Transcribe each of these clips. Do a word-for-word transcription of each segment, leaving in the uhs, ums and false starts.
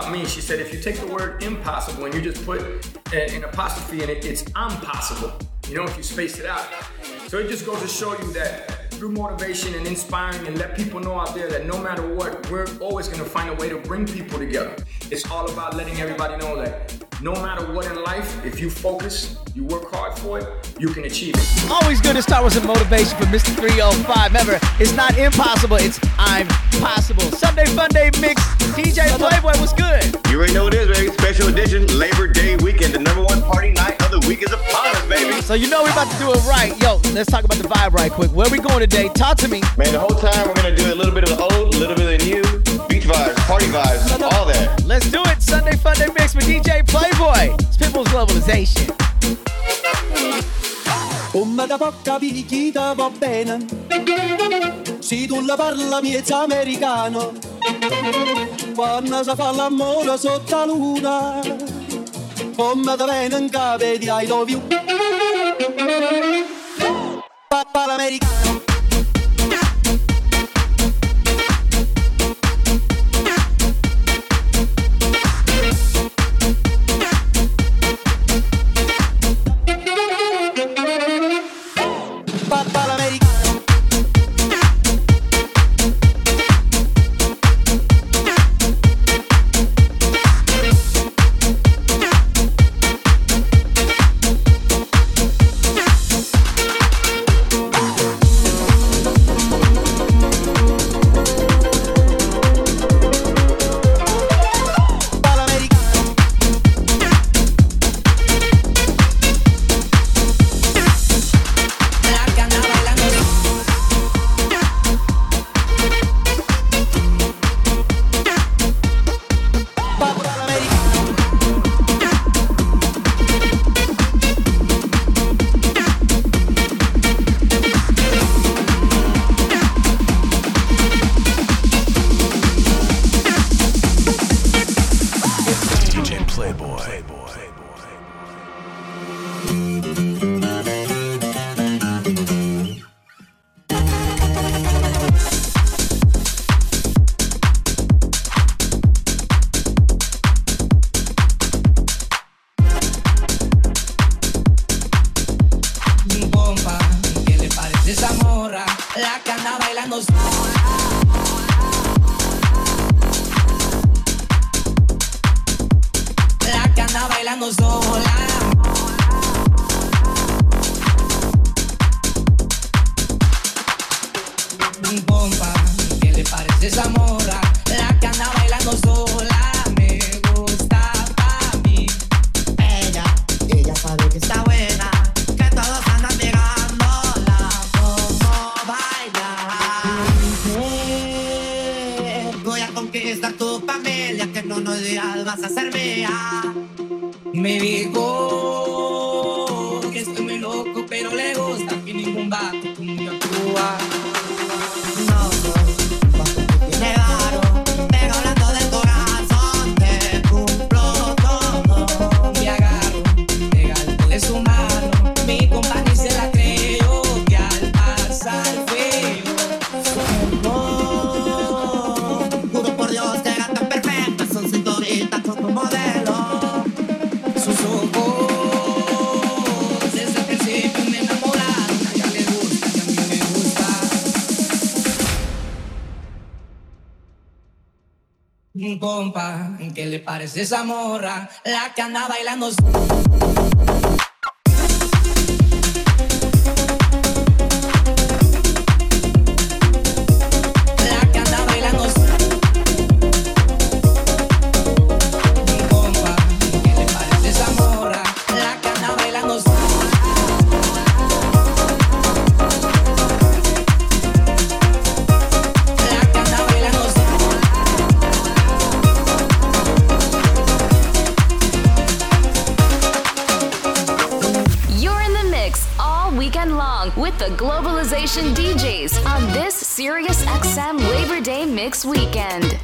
about me. She said, if you take the word impossible and you just put an apostrophe in it, it's impossible. You know, if you space it out. So it just goes to show you that through motivation and inspiring and let people know out there that no matter what, we're always going to find a way to bring people together. It's all about letting everybody know that no matter what in life, if you focus, you work hard for it, you can achieve it. Always good to start with some motivation from Mister three oh five. Remember, it's not impossible, it's I'm possible. Sunday Fun Day Mix, D J Playboy, what's good? You already know what it is, baby. Special edition, Labor Day weekend. The number one party night of the week is upon us, baby. So you know we're about to do it right. Yo, let's talk about the vibe right quick. Where we going today? Talk to me. Man, the whole time we're going to do a little bit of the old, a little bit of the new, beach vibes, party vibes, all that. Let's do it. Sunday Fun Day Mix with D J Playboy. It's Pitbull's Globalization. Come da poca picchita va bene, se tu la parla miezza americano, quando si fa l'amore sotto la luna, come da bene in capo di I love you. Papa l'americano. Compa, ¿qué le parece esa morra? La que anda bailando. With the Globalization D Js on this Sirius X M Labor Day Mix Weekend.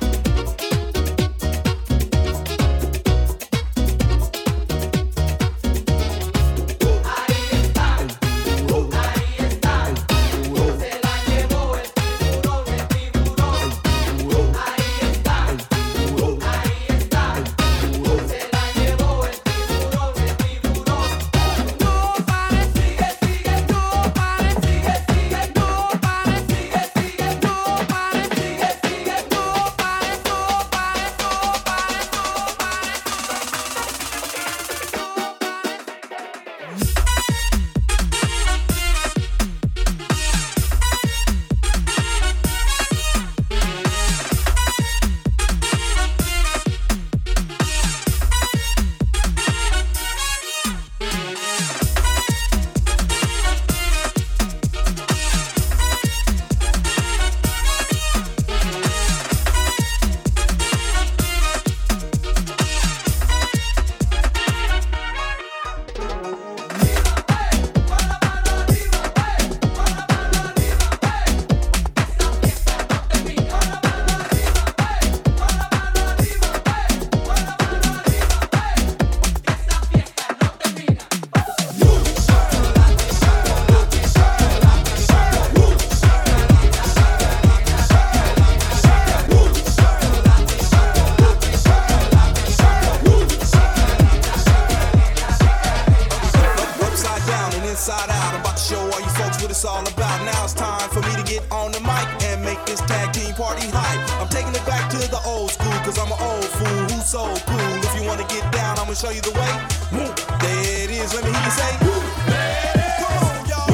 team party hype. I'm taking it back to the old school, cause I'm an old fool who's so cool. If you wanna get down, I'ma show you the way. Woo. There it is, let me hear you say, woo. Come on, y'all.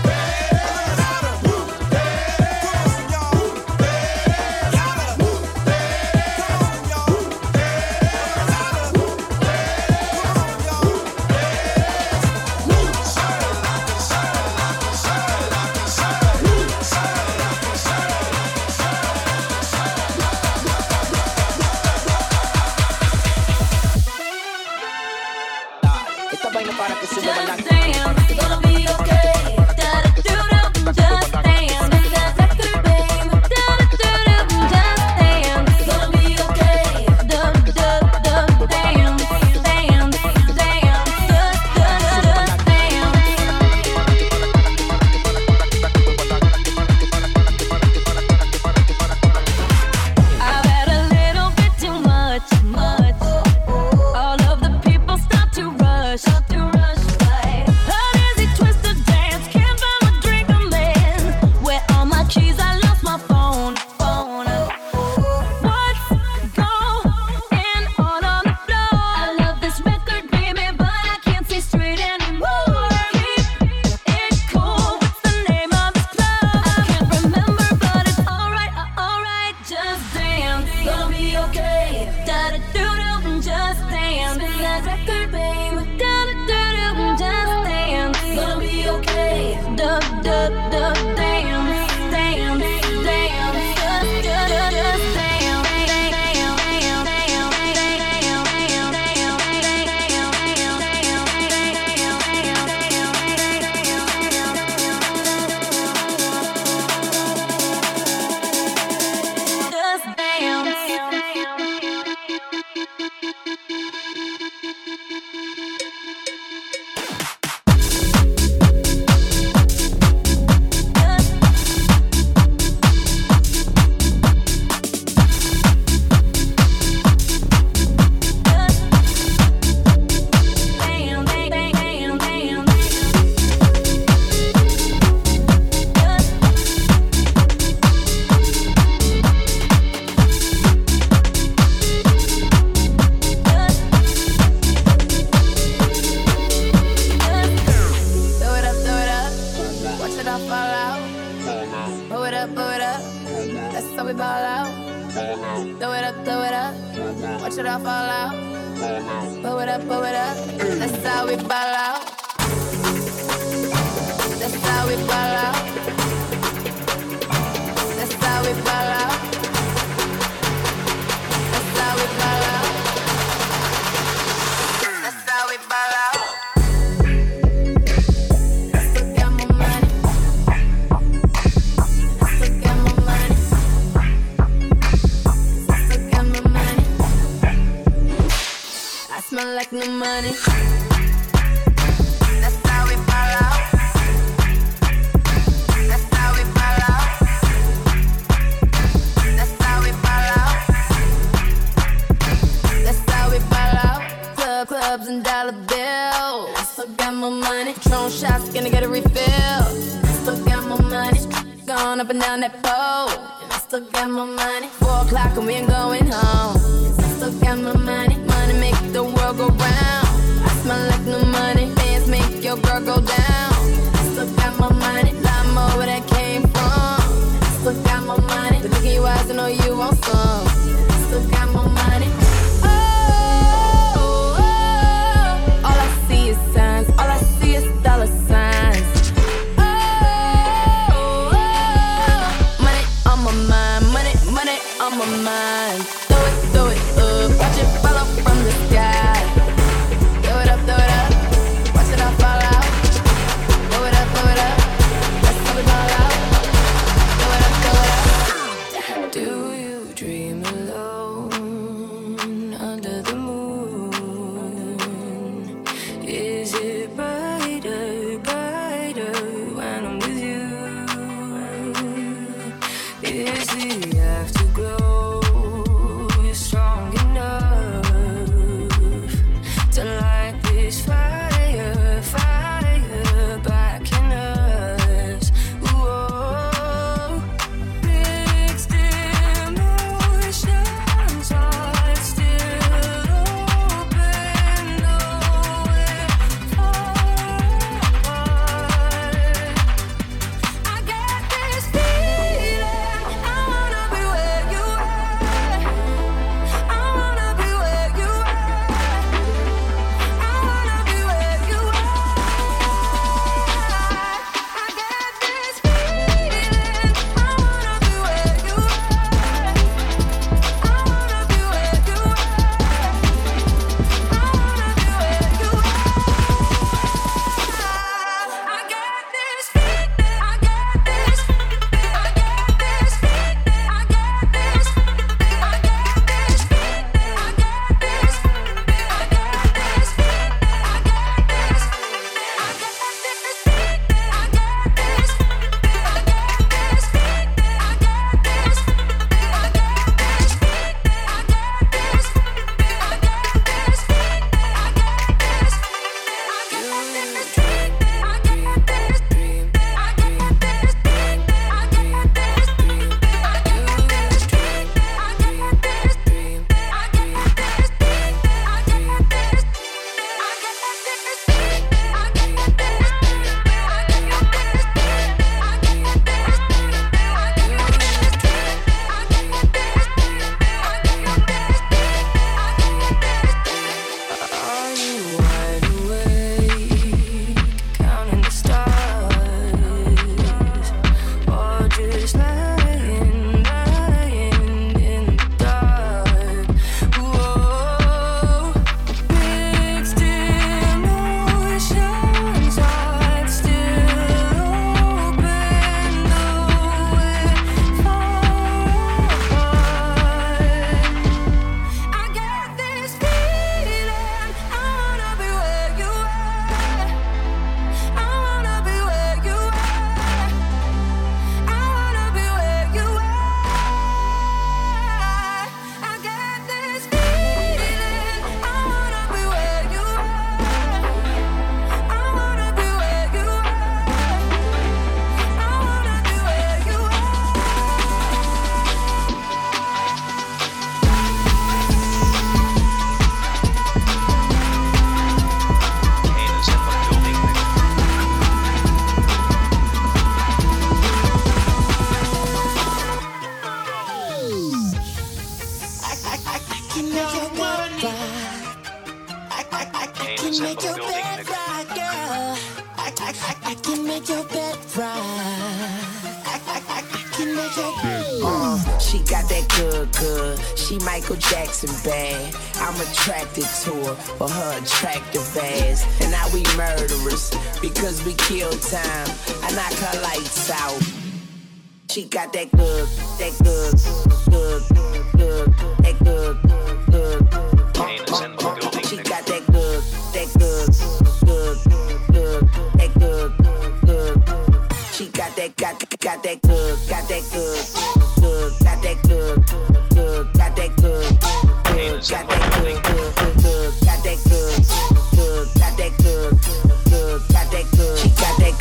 Just dance, gonna be okay. Da da do do, just dance. That's like the baby. Da da do do, just dance, gonna be okay. Da da da, dance, dance, dance, just da da da, dance. I've had a little bit too much, much. All of the people start to rush, to rush. Like no money. That's how we ball out. That's how we ball out. That's how we ball out. That's how we ball out. Club, clubs and dollar bills. Still got more money. Patron shots, gonna get a refill. Still got more money. Going up and down that pole. And I still got more money. Four o'clock and we ain't going home. Still got more money. Money make the world go round. I smell like no money. Bands make your girl go down. Still got my money. Lot more where that came from. Still got my money. The look in your eyes, I know you want some. Still got my money. Oh, oh, oh. All I see is signs. All I see is dollar signs. Oh, oh, oh. Money on my mind. Money, money on my mind. Throw it, throw it up. Watch it fall off from the sky. Throw it up, throw it up. Watch it all fall out. Throw it up, throw it up. That's how we ball out. Throw it up, throw it up. Do you dream alone under the moon? Is it brighter, brighter when I'm with you? Is the afterglow strong enough to light this fire, fire back in us? Whoa, fixed it. building mix. Right, girl. I, I, I, I can make your bed right. I, I, I, I can make your bed uh, She got that good, good. She Michael Jackson bad. I'm attracted to her for her attractive ass. And now we murderers because we kill time. I knock her lights out. She got that good, that good, good, good, that good, good. Kane is in the building She mix. got that good, that good, good, good, that good, good. She got that, got, got that good, got that good, good, got that good, good, got that good, good, got that good, good, good, got that good, good, got that good, good, got that good. She got that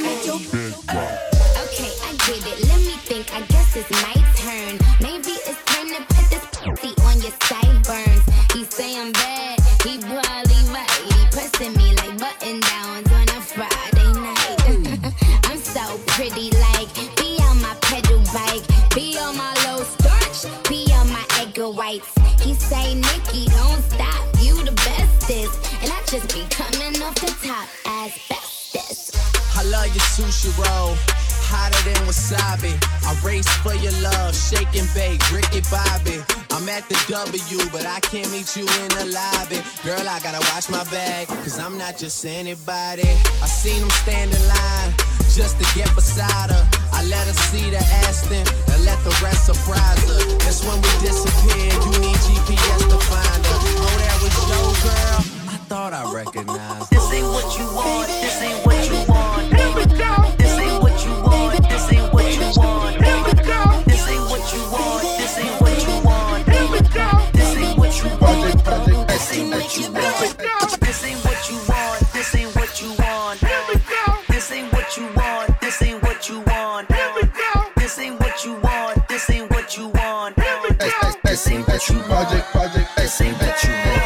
good. Okay, I get it. Let me think. I guess it's my turn. Maybe it's time to put this pussy on your sideburns. He say I'm bad. He probably right. He pressing me like button downs on a Friday night. I'm so pretty, like be on my pedal bike, be on my low starch, be on my egg whites. He say, Nikki, don't stop. You the bestest, and I just be coming off the top as bestest. I love your sushi roll, hotter than wasabi. I race for your love, shake and bake, Ricky Bobby. I'm at the W, but I can't meet you in the lobby. Girl, I gotta watch my bag, cause I'm not just anybody. I seen him stand in line just to get beside her. I let her see the Aston and let the rest surprise her. That's when we disappeared, you need G P S to find her. Oh, that was your girl, I thought I recognized her. This ain't what you want, this ain't what you want. This ain't what you want, this ain't what you want. This ain't what you want, this ain't what you want. This ain't what you want, this ain't what you want. This ain't what you want, this ain't what you want. This ain't what you want, this ain't what you want. This ain't what you want, this ain't what you want. This ain't what you want, project, project, this ain't what you want.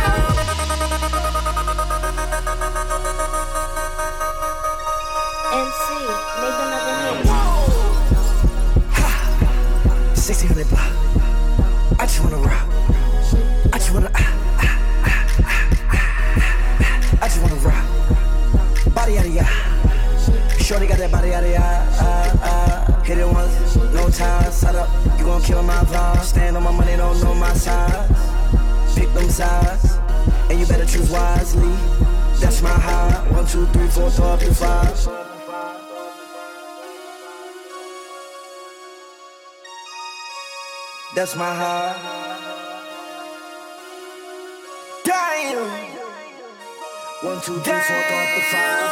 M C, make another hit. sixteen hundred block. I just wanna rock. I just wanna. Ah, ah, ah, ah, ah. I just wanna rock. Body yada yada. Shorty got that body yada yada. Ah, ah. Hit it once, no time. Set up, you gon' kill my vibe. Stand on my money, don't know my size. Pick them sides, and you better choose wisely. That's my high. One, two, three, four, four, up to five. That's my heart. Damn. One, two, three, four, five, to five.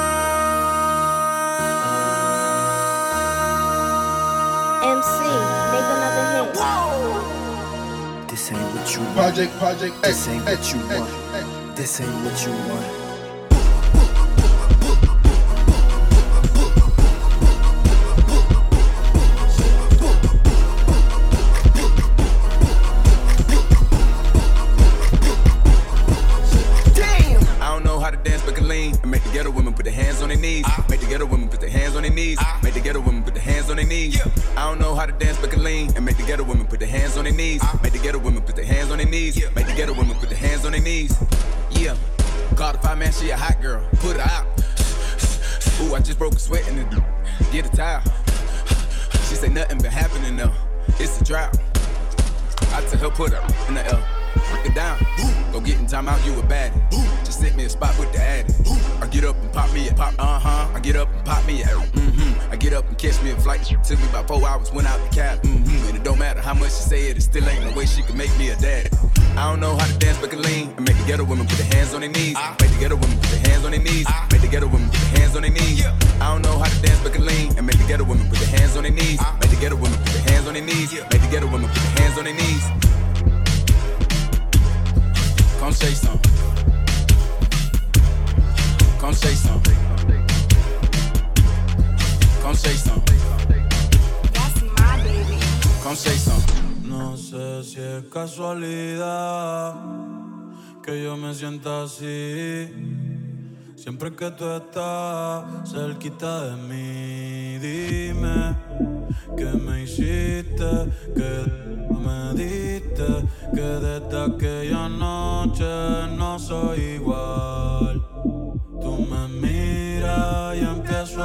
M C, make another hit. Whoa. This ain't what you want. Project, project. This ain't what you want. This ain't what you want. Make the ghetto women put their hands on their knees. Ah. Make the ghetto women put their hands on their knees. Ah. Make the ghetto women put their hands on their knees. Yeah. I don't know how to dance but can lean. And make the ghetto women put their hands on their knees. Ah. Make the ghetto women put their hands on their knees. Yeah. Make the ghetto women put their hands on their knees. Yeah. Call the five man, she a hot girl. Put her out. Ooh, I just broke a sweat in the get a towel. She say nothing been happening though. It's a drought. I tell her put her in the L. Break it down. Go get in time out, you a baddie. Just sit me a spot with the addy. I get up and pop me a pop, uh-huh. I get up and pop me a mm-hmm. I get up and catch me a flight. Took me about four hours, went out the cab. Mm-hmm. And it don't matter how much she say it, it still ain't no way she can make me a daddy. I don't know how to dance but can lean. And make the ghetto women put their hands on their knees. Make the ghetto women put their hands on their knees. Make the ghetto women put their hands on their knees. I don't know how to dance but can lean. And make the ghetto women put their hands on their knees. Make the ghetto women put their hands on their knees. Make the ghetto women put their hands on their knees. Come say something. Come say something. Come say something. That's my baby. Come say something. No sé si es casualidad que yo me sienta así. Siempre que tú estás cerquita de mí, dime que me hiciste, que me diste, que desde aquella noche no soy igual.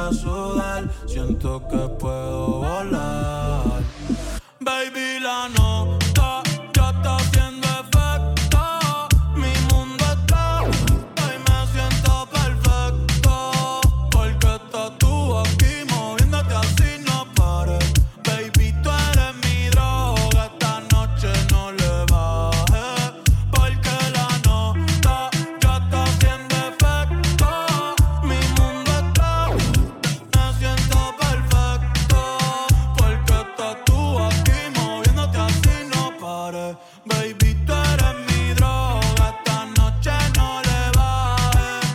a sudar, siento que puedo volar. Baby, la nota ya está haciendo efecto. Mi mundo está y me siento perfecto. Porque estás tú aquí moviéndote así, no pares. Baby, tú eres mi droga, esta noche no le bajes. Porque la nota ya está haciendo efecto. Mi mundo está, me siento perfecto. Porque estás tú aquí moviéndote así, no pares. Baby, tú eres mi droga, esta noche no le bajes.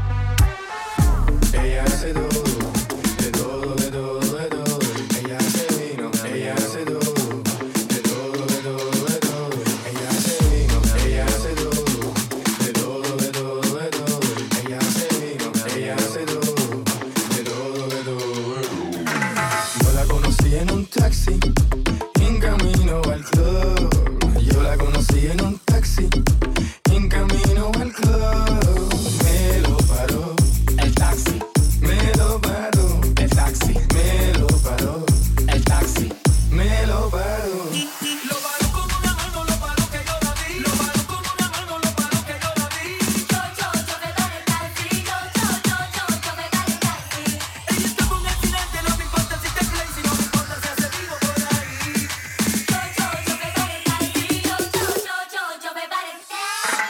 Ella hace todo, de todo, de todo, de todo. Ella hace vino, ella hace todo, de todo, de todo, de todo. Ella hace vino, ella hace todo, de todo, de todo, de todo. Ella hace vino, ella hace todo, de todo, de todo, de todo. Yo la conocí en un taxi, en camino al club. Yo la conocí en un taxi, en camino al club. Me lo paró el taxi, me lo paró el taxi, me lo paró el taxi, me lo paró. Lo paró con una mano, lo paró que yo la vi. Lo paró con una mano, lo paró que yo la vi. Yo, yo, yo me paré el taxi. Yo, yo, yo, yo, yo me paré el taxi. Ella está con un accidente, no me importa si te play, si no me importa si hace vivo por ahí. Yo, yo, yo me paré el taxi. Yo, yo, yo, yo, yo me paré el taxi.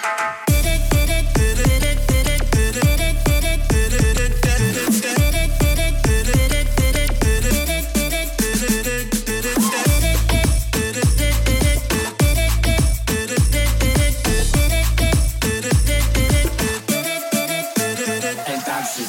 El taxi.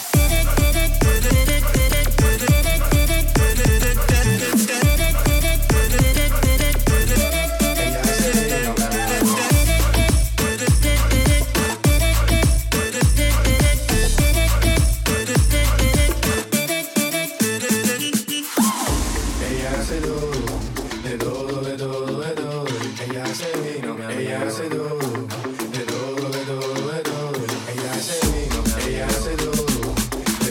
Ella hace todo, de todo, de todo, de todo. Ella hace vino, ella hace todo, de todo, de todo, de todo. Ella hace vino, ella hace todo,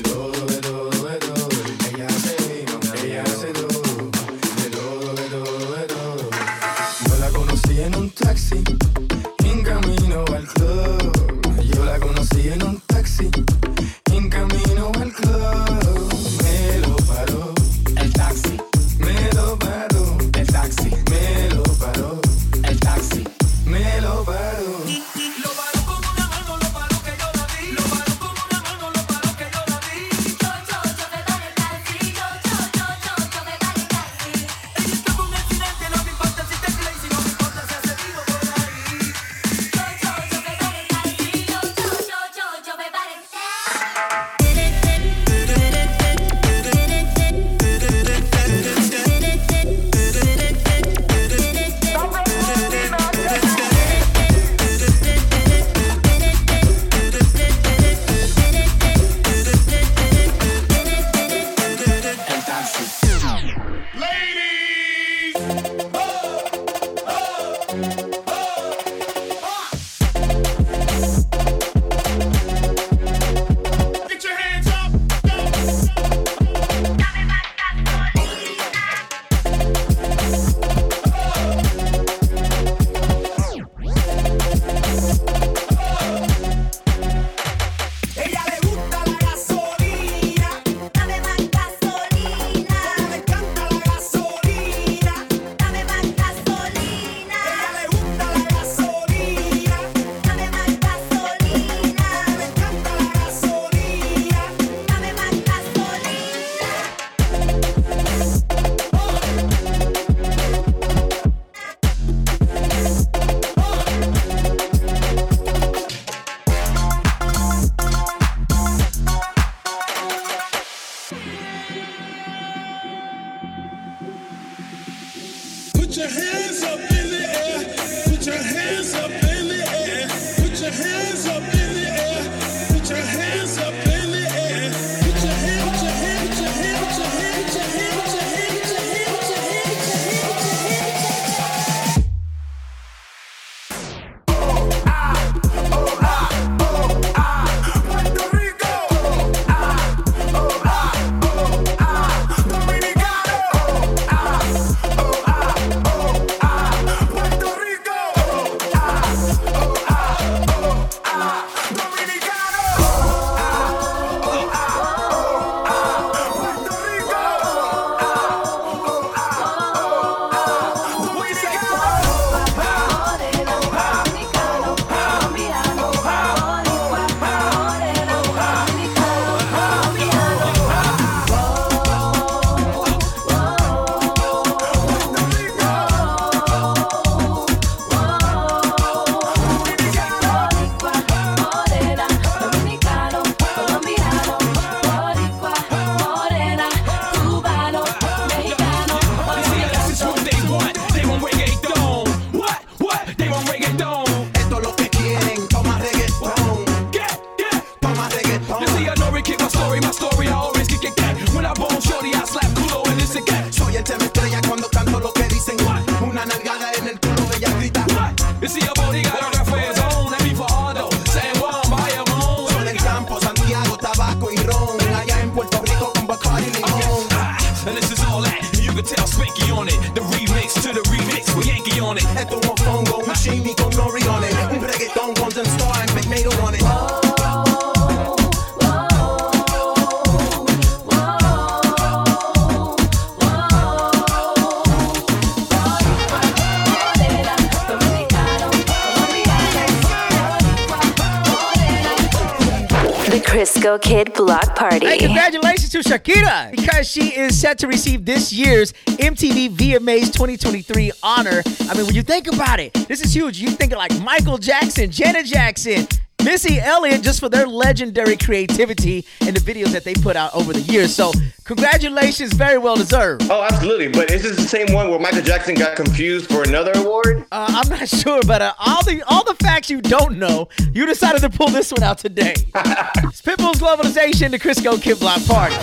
the Crisco Kid Block Party. Hey, congratulations to Shakira because she is set to receive this year's M T V V M As twenty twenty-three honor. I mean, when you think about it, this is huge. You think of like Michael Jackson, Janet Jackson, Missy Elliott, just for their legendary creativity and the videos that they put out over the years. So congratulations, very well deserved. Oh, absolutely. But is this the same one where Michael Jackson got confused for another award? Uh, I'm not sure, but uh, all the all the facts you don't know, you decided to pull this one out today. It's Pitbull's Globalization, the Crisco Kid Block Party.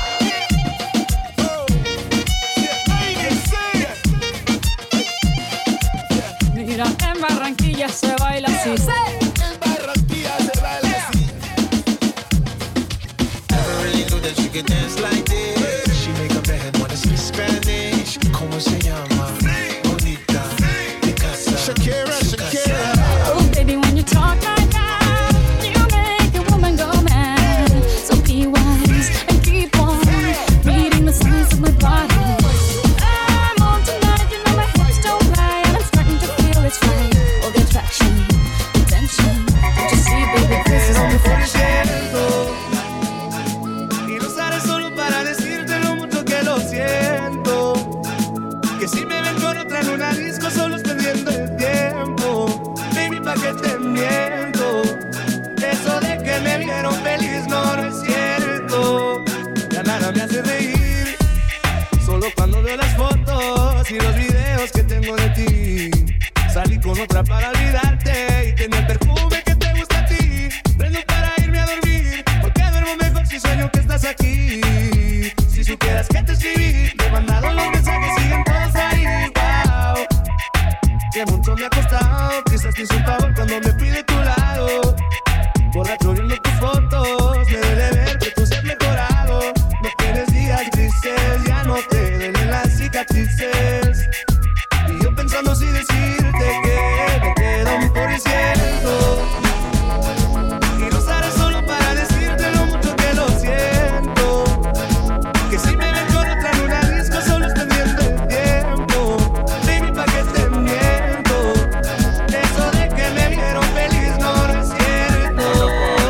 Mira, en Barranquilla se baila así. That she could dance like this. She make a man wanna speak Spanish. ¿Cómo se llama? Bonita, Picasa, Shakira, Shakira. Oh, baby, when you talk like that, you make a woman go mad. So be wise and keep on reading the signs of my body. I'm on tonight, you know my hips don't lie, and I'm starting to feel it's right. All the attraction, the tension. Don't you see, baby, this is perfection. Que si me ven con otra en una disco solo es perdiendo el tiempo. Baby, pa' que te miento. Eso de que me vieron feliz no, no es cierto. Ya nada me hace reír. Solo cuando veo las fotos y los videos que tengo de ti. Salí con otra para olvidarte y tenía el perfume que te gusta a ti. Prendo para irme a dormir porque duermo mejor si sueño que estás aquí. Si supieras que te escribí, te he mandado los mensajes, siguen todos ahí, wow. Que mucho me ha costado, quizás te hice un favor cuando me fui de tu lado. Borracho viendo tus fotos, me duele ver que tú se has mejorado. No tienes días grises, ya no te duelen las cicatrices. Y yo pensando si decirte que me quedo un por ciento. Y lo haré solo para decirte lo mucho que lo siento. Que si me ven con otra en una disco solo es perdiendo el tiempo. Baby, pa' que te miento. Eso de que me vieron feliz no, no es cierto.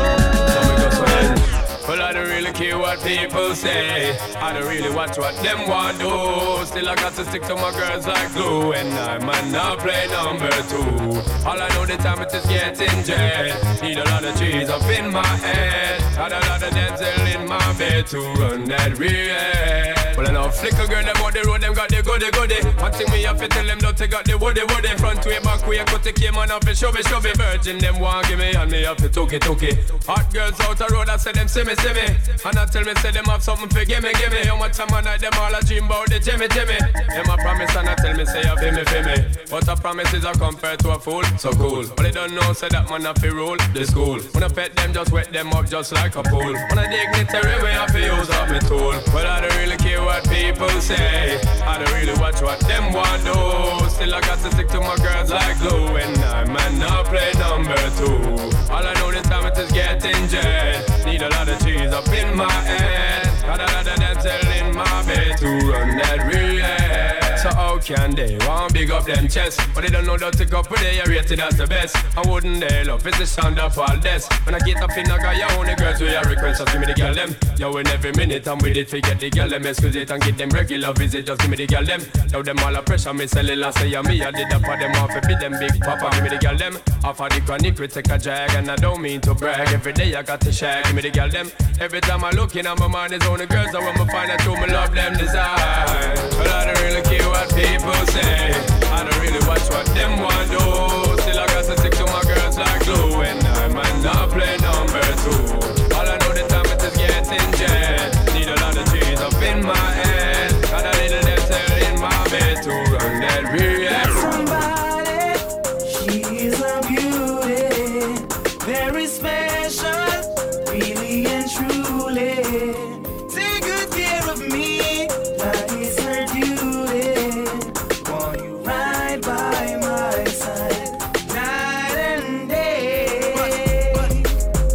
Well, I don't really care what people say. I don't really watch what them want do. Still I got to stick to my girls like glue. And I might not play number two. All I know the time it is getting jet. Need a lot of trees up in my head. Got a lot of dental in my bed to run that real. Well, I know flicker girl, them on the road, them got the goody goody. One thing me have to tell them, don't they got the woody woody. Front way, back way, cut the came on off the show me, show me. Virgin, them want give me, and me have to took it, took it. Hot girls out the road, I say them see me, see me. And I tell me, say them have something for give me, give me. How much time I night, them all a dream about the Jimmy, Jimmy. Them a promise and I tell me, say you feel me, feel me. But a promise is a compared to a fool, so cool. But they don't know, say that man have to rule the school. When I pet them, just wet them up just like a pool. When I dignitary way, I have to use up my tool. But I don't really care what people say. I don't really watch what them want do. Still I got to stick to my girls like glue. And I might not play number two. All I know this time it is getting jet. Need a lot of cheese up in my head. Got a lot of dental in my bed to run that relay. So how can they want big up them chest? But they don't know that to go for they are rated as the best. I wouldn't they love it's the sound of all this. When I get up in a guy, you only girls with your request. Just give me the girl them. Yo, in every minute I'm with it, forget the girl them. Excuse it and give them regular visit. Just give me the girl them. Now them all a pressure, me sell it last say me. I did that for them off a bit them big papa. Give me the girl them. Off of the chronic we take a drag. And I don't mean to brag. Every day I got to shag. Give me the girl them. Every time I look in at my mind is only girls. I want me find out who me love them design. But I don't really care what people say. I don't really watch what them want do. Still I got to stick to my girls like glue. And I might not play number two. All I know the time it is getting jet. Need a lot of cheese up in my head. Got a little dental in my bed to run that real. Somebody, she's a beauty, very special, really and truly. Take good care of me, that is her duty. Want you right by my side, night and day.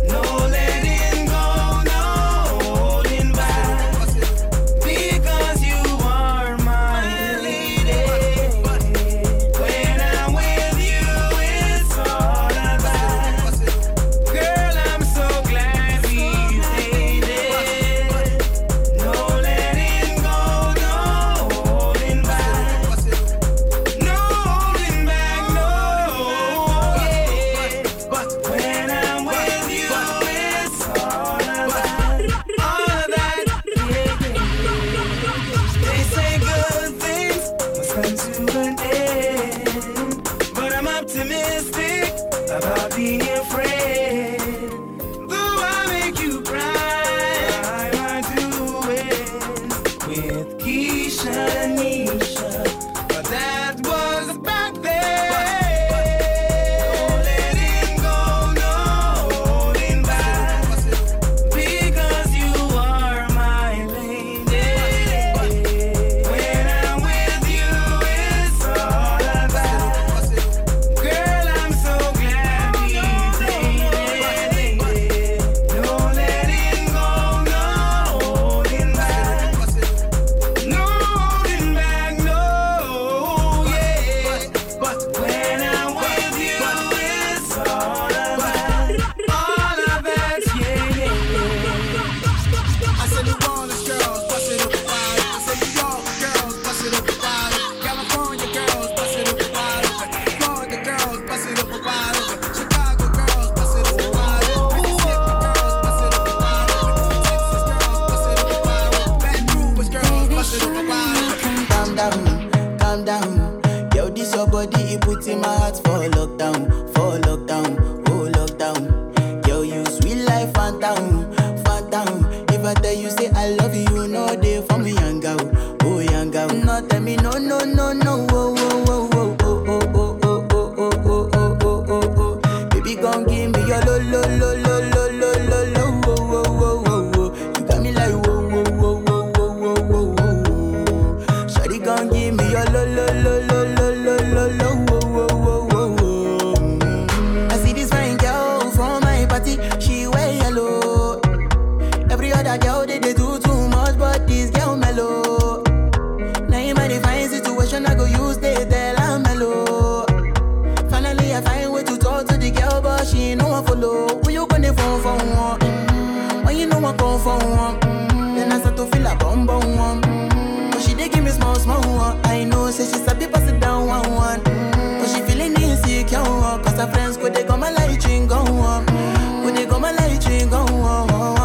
for lockdown, for lockdown, oh lockdown. Yo, you sweet life, phantom, phantom. If I tell you say I love you, you know they for me young girl, oh young girl. No tell me no, no, no, no, oh, oh, oh, oh, oh, oh, oh, oh, oh, oh, oh, oh, oh, oh. Baby, gon' give me your lo, lo, lo, lo, lo, lo, lo, lo, oh, oh, oh, oh, oh. You got me like whoa, whoa, whoa, whoa, whoa, whoa, whoa, whoa. Shawty gon' give me your lo, lo, lo, lo, lo, lo, lo, lo, oh, oh, oh, oh, oh. I see this fine girl from my party, she wear yellow. Every other girl they, they do too much, but this girl mellow. Now in my fine situation, I go use they tell I'm mellow. Finally, I find way to talk to the girl, but she ain't no one follow. Who you gonna phone for one? Mm-hmm. When you know I call for one, mm-hmm. Then I start to feel a bum bum one. Mm-hmm. But she dey give me small small one. I know, say she sabi pass it down one one. Mm-hmm. But she feeling insecure, cause her friends go they come and light drink go on. Go they come and light drink go on.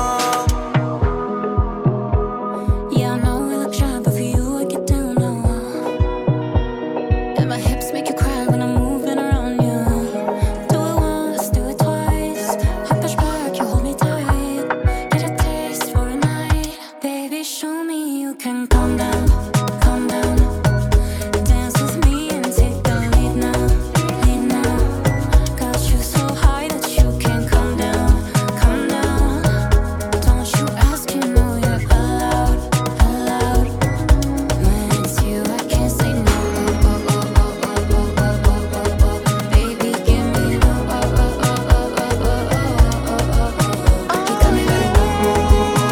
Yeah, I know we look shy, but for you I get down low. And my hips make you cry when I'm moving around you. Do it once, do it twice. I push back, you hold me tight. Get a taste for a night. Baby, show me you can calm down, calm down. Dance with me and take the lead now, lead now. Got you so high that you can't come down, come down. Don't you ask, you know you're allowed, allowed. When it's you, I can't say no. Oh, oh, oh, oh, oh, oh, oh, oh, oh. Baby, give me the oh, oh, oh, oh, oh, oh, oh, oh, oh, oh. You got me like oh, oh, oh, oh, oh,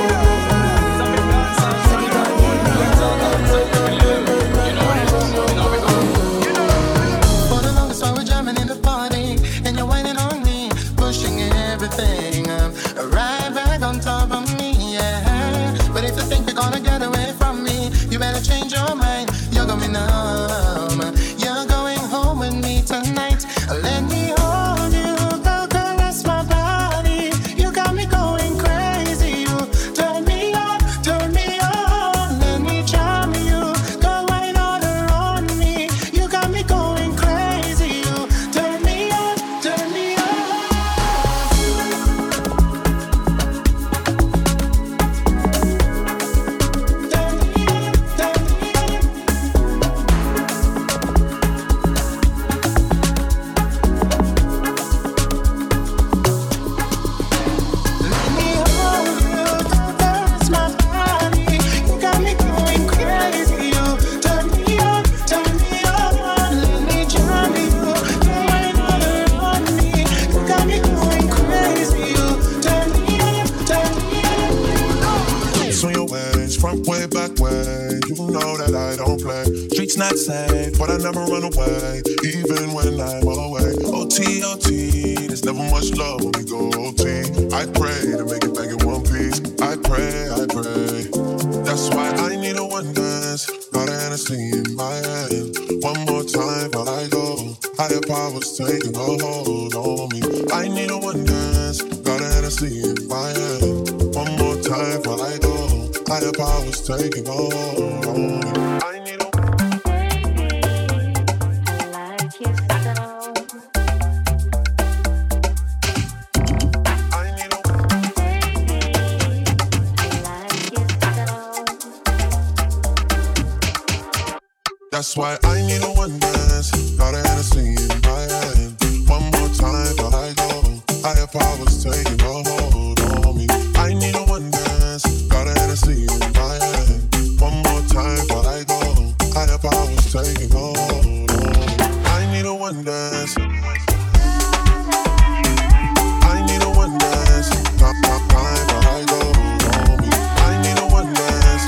For the longest while we're jamming in the party, and you're whining on me, pushing everything up, right back on top of me, yeah. But if you think you're gonna get away from me, you better change your mind. You're going numb. You're going home with me tonight. Let me hold you, go caress my body. You got me going crazy. You turn me on, turn me on. Let me charm you, go right on around me. You got me going crazy. You turn me on, turn me on. Swing your ways, front way, back way. You know that I don't play. Streets not safe, but I never run away, even when I'm away. O T, O T, there's never much love when we go O T. I pray to make it back in one piece. I pray, I pray. That's why I need a one dance. Got an Hennessy in my hand. One more time while I go. Higher powers taking a hold on me. I need a one dance. Got a Hennessy in my hand. One more time while I go. Higher powers taking a hold on me. I need a That's why I need a one dance. Got a Hennessy in my hand. One more time while I go. Higher powers taking a hold on me. I need a one dance. Got a Hennessy in my hand. One more time while I go. Higher powers taking a hold on me. I need a one dance. I need a one dance. Top, top, time while I go. On me. I need a one dance.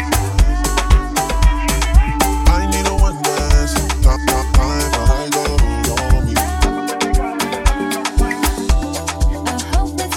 I need a one dance. Top, top, time while I go. On me. I hope that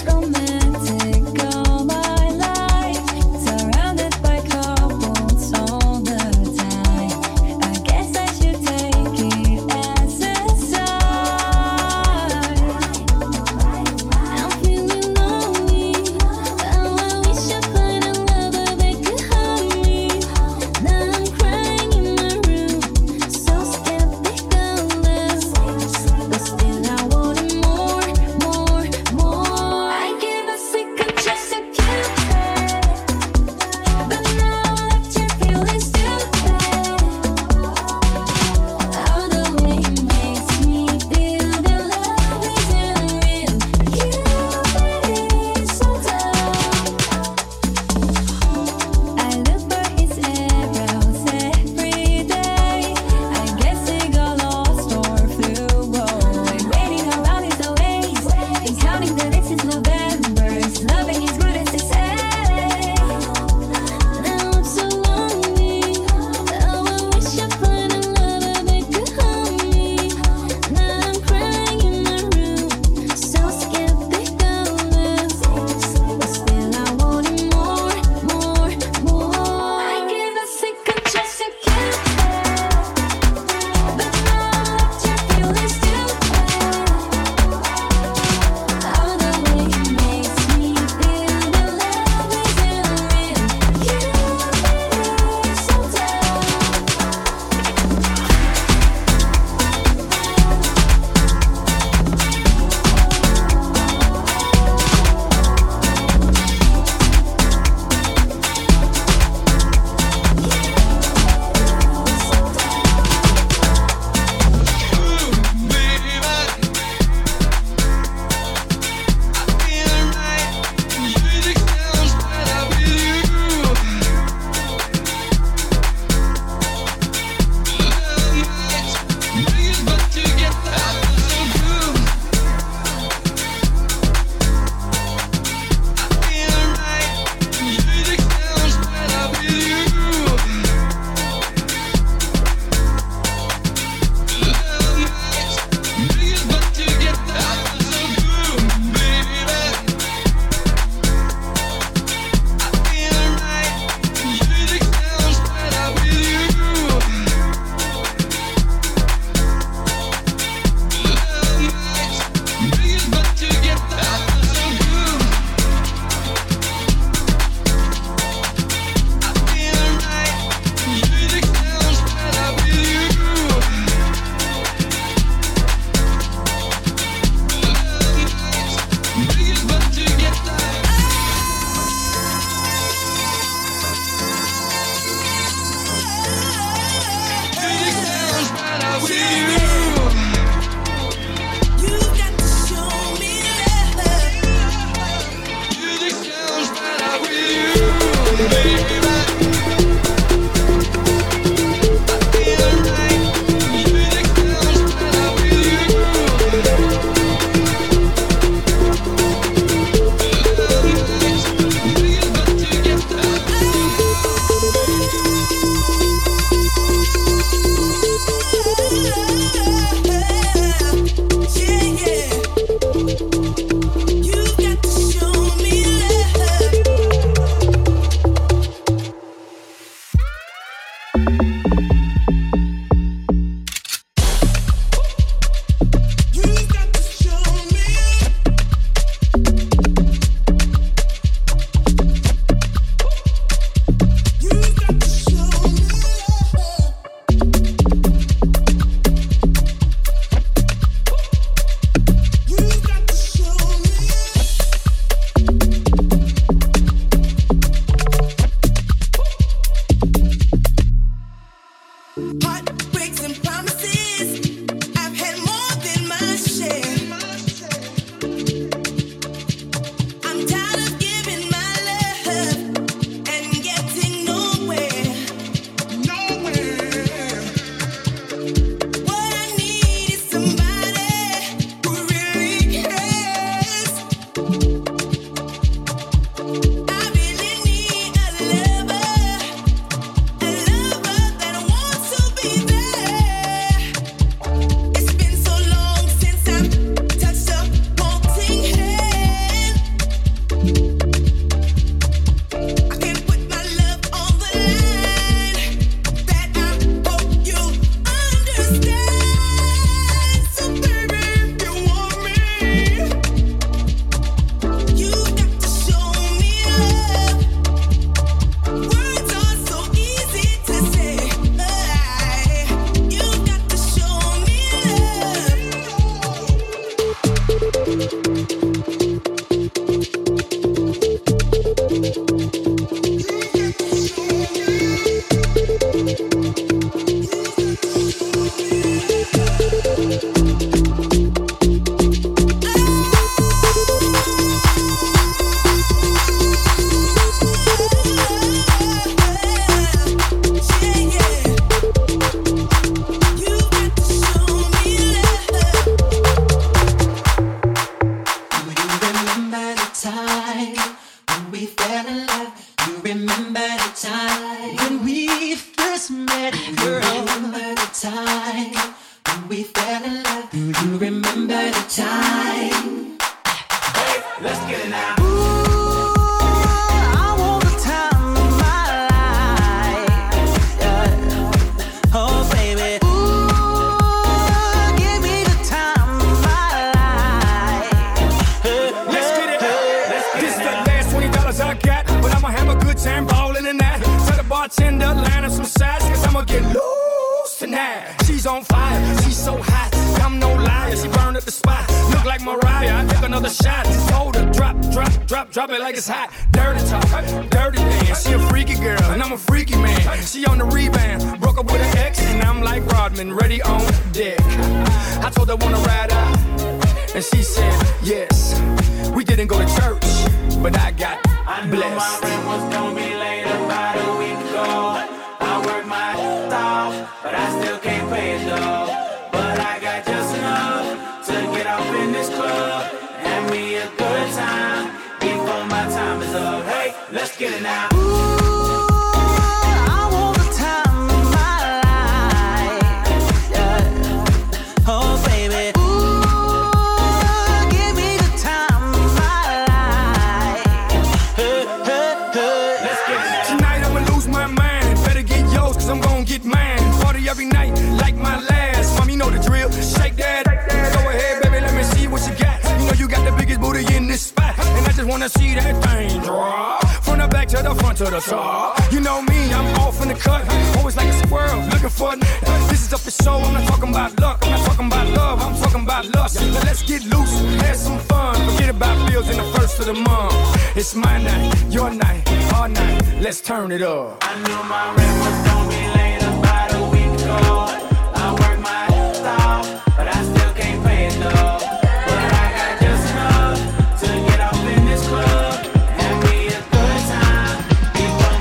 Turn it up. I knew my rent was gonna be late about a week ago. I work my ass off, but I still can't pay it though. But I got just enough to get off in this club. Have me a good time before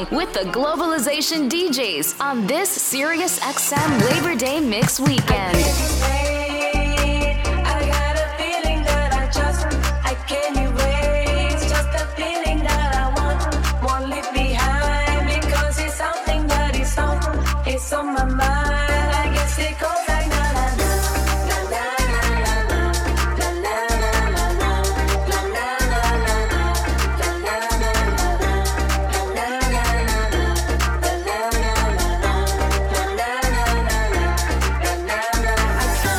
with the Globalization D Js on this Sirius X M Labor Day Mix Weekend. On my mind, I guess it goes like na na na na na na na na na na na.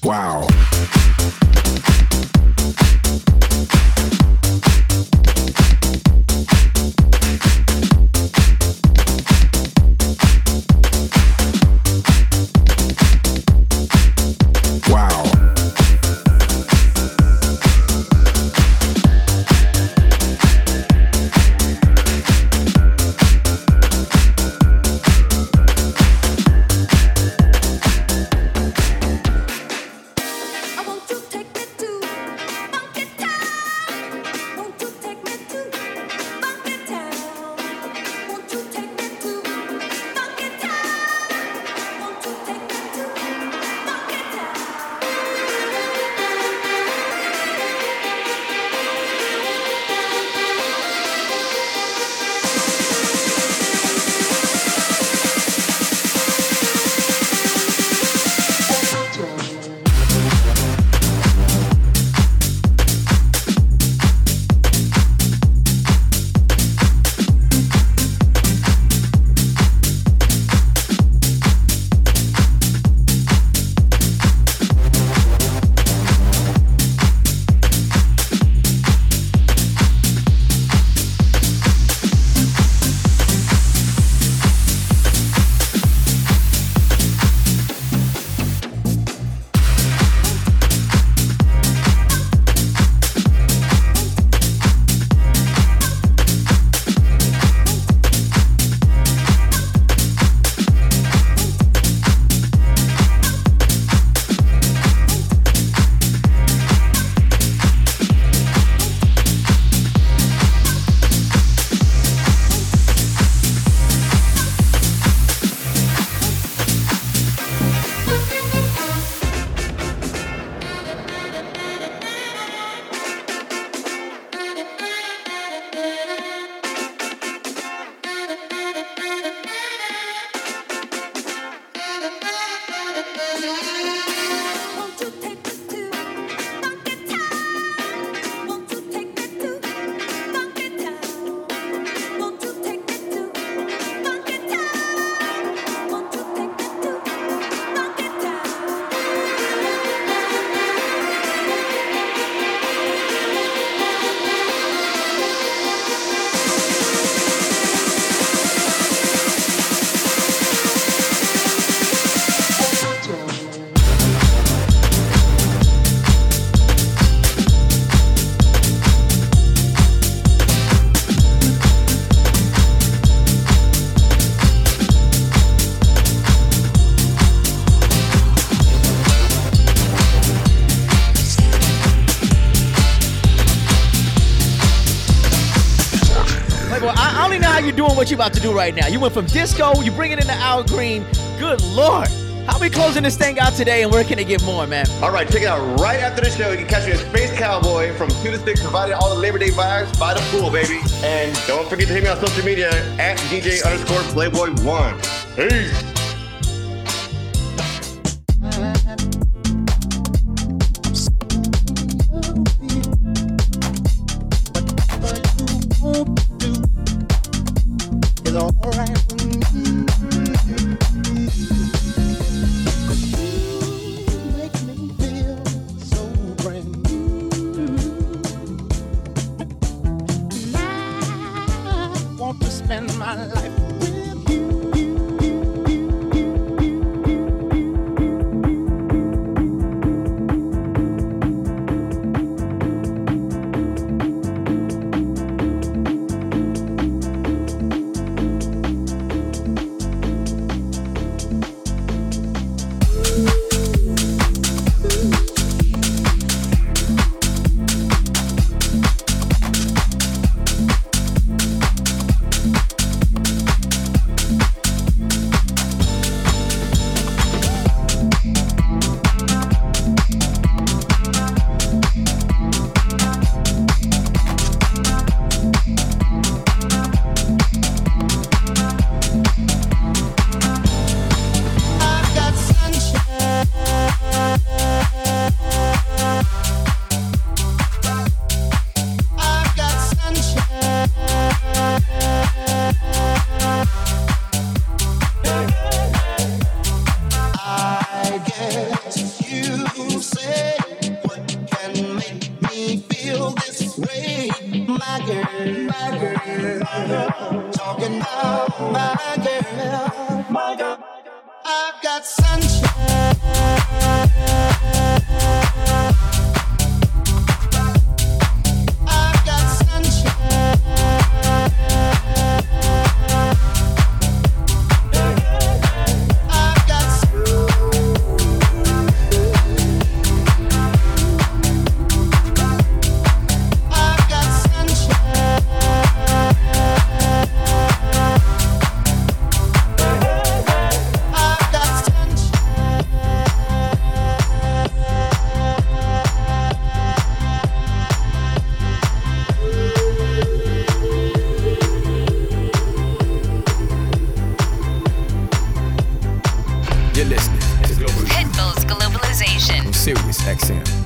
Wow. Doing what you about to do right now. You went from disco, you bring it into Al Green. Good Lord. How we closing this thing out today, and where can it get more, man? All right, check it out right after the show. You can catch me at Space Cowboy from two to six, providing all the Labor Day vibes by the pool, baby. And don't forget to hit me on social media at D J underscore Playboy one. Peace. my girl, my girl. I've got sunshine. I've got sunshine. I've got I've got sunshine. I've got You're listening to Global Pitbull's Globalization. Sirius X M.